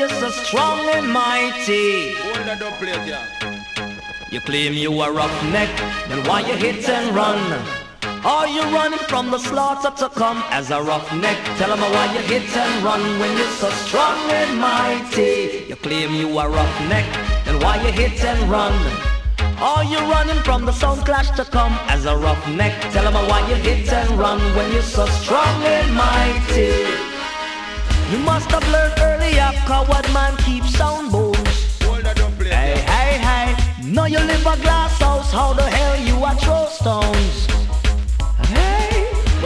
you're so strong and mighty. Hold that up plate, yeah. You claim you are roughneck, then why you hit and run? Are you running from the slaughter to come as a roughneck? Tell 'em why you hit and run when you're so strong and mighty. You claim you are roughneck, then why you hit and run? Are you running from the sound clash to come as a roughneck? Tell 'em why you hit and run when you're so strong and mighty. You must have learned earlier, coward man keeps sound bones. Hold that up plate, Hey, yeah. hey, hey. Now you live a glass house, how the hell you a throw stones?